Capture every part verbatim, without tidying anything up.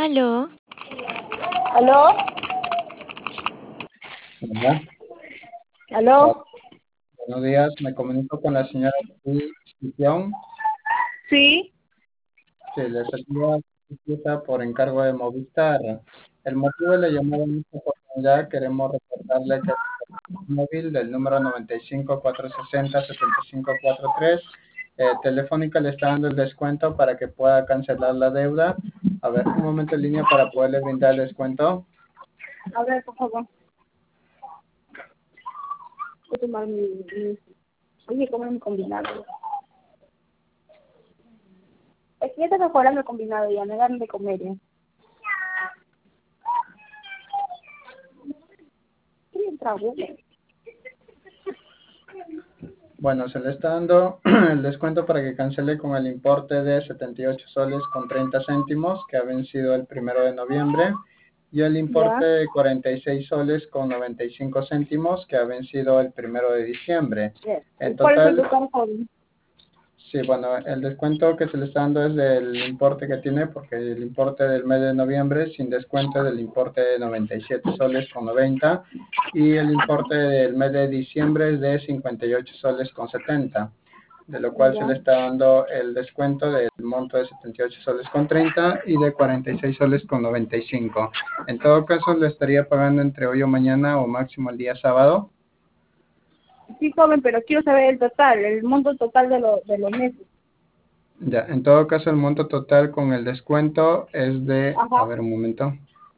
Aló. ¿Aló? Hola. Hola, ¿Aló? buenos días, me comunico con la señora Constitución. Sí. Sí, les envía visita por encargo de Movistar. El motivo de la llamada en esta oportunidad, queremos recordarle que el móvil del número noventa y cinco, cuatrocientos sesenta, setenta y cinco cuarenta y tres, eh, Telefónica le está dando el descuento para que pueda cancelar la deuda. A ver, un momento en línea para poderle brindar el descuento. A ver, por favor. Voy a tomar mi... mi- Oye, ¿cómo es mi combinado? Es que ya te mejorando el combinado ya, me dan de comer ya. ¿Qué bien trago? Bueno, se le está dando el descuento para que cancele con el importe de setenta y ocho soles con treinta céntimos que ha vencido el primero de noviembre y el importe Ya. de cuarenta y seis soles con noventa y cinco céntimos que ha vencido el primero de diciembre. Ya. En ¿Cuál es el total, total, joven? sí, bueno, el descuento que se le está dando es del importe que tiene, porque el importe del mes de noviembre sin descuento es del importe de noventa y siete soles con noventa y el importe del mes de diciembre es de cincuenta y ocho soles con setenta, de lo cual se Ya. le está dando el descuento del monto de setenta y ocho soles con treinta y de cuarenta y seis soles con noventa y cinco. En todo caso, le estaría pagando entre hoy o mañana o máximo el día sábado. Sí, joven, pero quiero saber el total, el monto total de, lo, de los meses. Ya, en todo caso, el monto total con el descuento es de, a Ajá. ver un momento,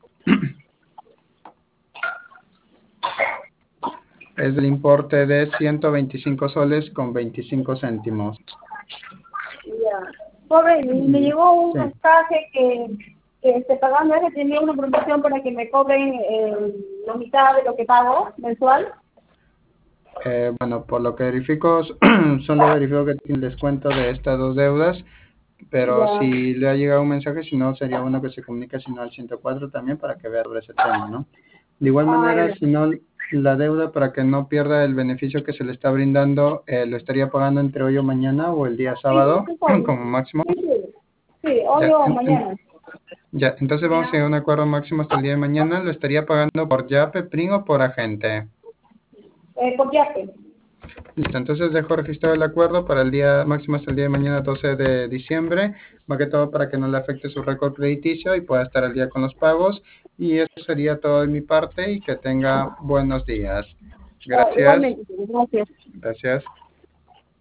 es del importe de ciento veinticinco soles con veinticinco céntimos. Ya. Joven, me Y, llegó un sí, mensaje que, que este, pagando ese tenía una promoción para que me cobren eh, la mitad de lo que pago mensual. eh, bueno, por lo que verifico, solo verifico que tiene el descuento de estas dos deudas, pero Ya. si le ha llegado un mensaje, si no, sería bueno que se comunique, si no, al ciento cuatro también para que vea sobre ese tema, ¿no? De igual Ay, manera, si no, la deuda para que no pierda el beneficio que se le está brindando, eh, lo estaría pagando entre hoy o mañana o el día sí, sábado sí, joven. como máximo. Sí, sí. Sí, hoy Ya, o en- en- mañana. ya, entonces vamos a llegar a un acuerdo máximo hasta el día de mañana. Lo estaría pagando por Yape, Prin o por agente. Eh, copiaste. Listo, entonces dejo registrado el acuerdo para el día máximo hasta el día de mañana, doce de diciembre, más que todo para que no le afecte su récord crediticio y pueda estar al día con los pagos. Y eso sería todo de mi parte y que tenga buenos días. Ah, Gracias. igualmente, gracias. Gracias.